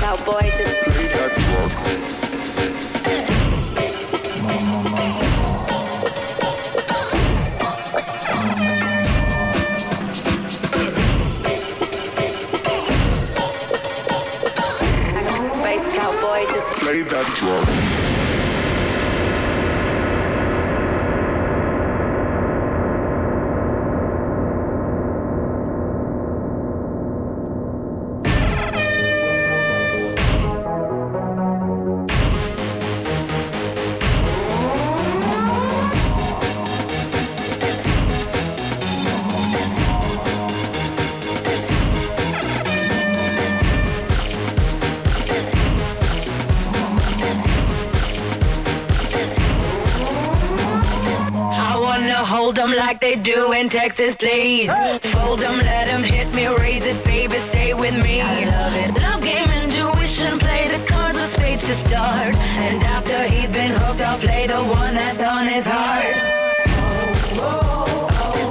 cowboy, just play that rock. space cowboy, just Play that rock. Hold 'em like they do in Texas, please. Fold 'em, let 'em hit me, raise it, baby, stay with me. I love it. Love game, intuition, play the cards with spades to start. And after he's been hooked, I'll play the one that's on his heart.